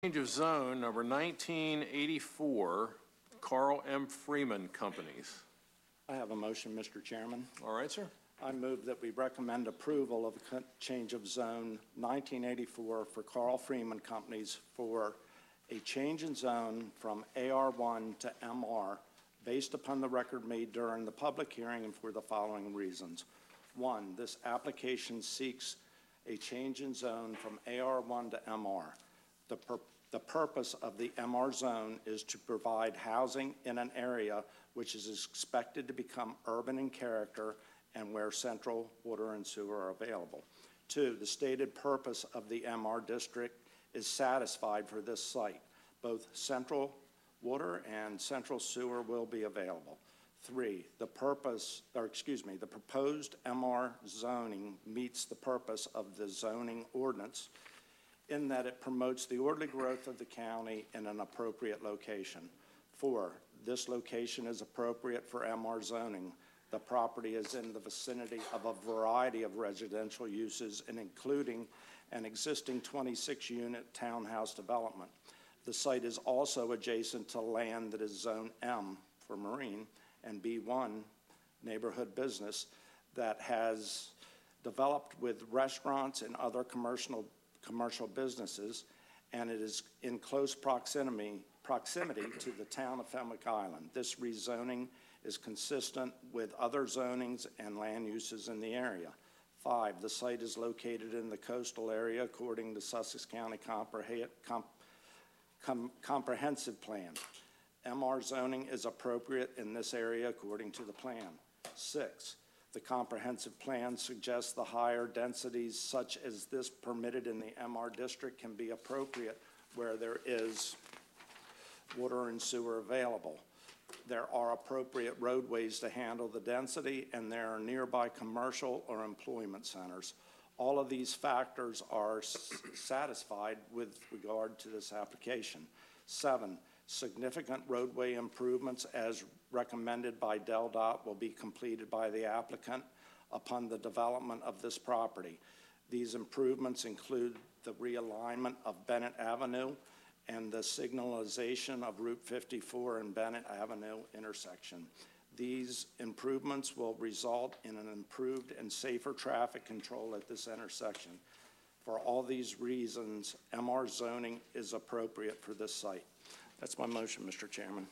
Change of zone number 1984, Carl M. Freeman Companies. I have a motion, Mr. Chairman. All right, sir. I move that we recommend approval of a change of zone 1984 for Carl Freeman Companies for a change in zone from AR1 to MR based upon the record made during the public hearing and for the following reasons. One, this application seeks a change in zone from AR1 to MR. The purpose of the MR zone is to provide housing in an area which is expected to become urban in character and where central water and sewer are available. Two, the stated purpose of the MR district is satisfied for this site. Both central water and central sewer will be available. Three, the proposed MR zoning meets the purpose of the zoning ordinance in that it promotes the orderly growth of the county in an appropriate location. Four, this location is appropriate for MR zoning. The property is in the vicinity of a variety of residential uses and including an existing 26-unit townhouse development. The site is also adjacent to land that is Zone M for marine and B1 neighborhood business that has developed with restaurants and other commercial businesses, and it is in close proximity to the town of Fenwick Island. This rezoning is consistent with other zonings and land uses in the area. Five, the site is located in the coastal area according to Sussex County Comprehensive Plan. MR zoning is appropriate in this area according to the plan. Six, the comprehensive plan suggests the higher densities such as this permitted in the MR district can be appropriate where there is water and sewer available. There are appropriate roadways to handle the density, and there are nearby commercial or employment centers. All of these factors are satisfied with regard to this application. Seven, significant roadway improvements as recommended by DelDOT will be completed by the applicant upon the development of this property. These improvements include the realignment of Bennett Avenue and the signalization of Route 54 and Bennett Avenue intersection. These improvements will result in an improved and safer traffic control at this intersection. For all these reasons, MR zoning is appropriate for this site. That's my motion, Mr. Chairman.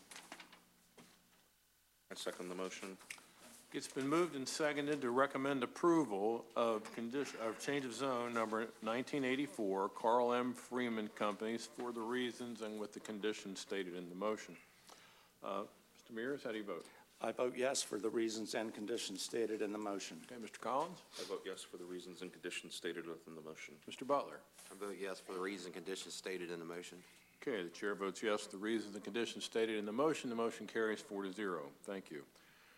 I second the motion. It's been moved and seconded to recommend approval of change of zone number 1984, Carl M. Freeman Companies, for the reasons and with the conditions stated in the motion. Mr. Mears, how do you vote? I vote yes for the reasons and conditions stated in the motion. Okay, Mr. Collins? I vote yes for the reasons and conditions stated within the motion. Mr. Butler? I vote yes for the reasons and conditions stated in the motion. Okay, the chair votes yes. The reasons and conditions stated in the motion carries 4-0. Thank you.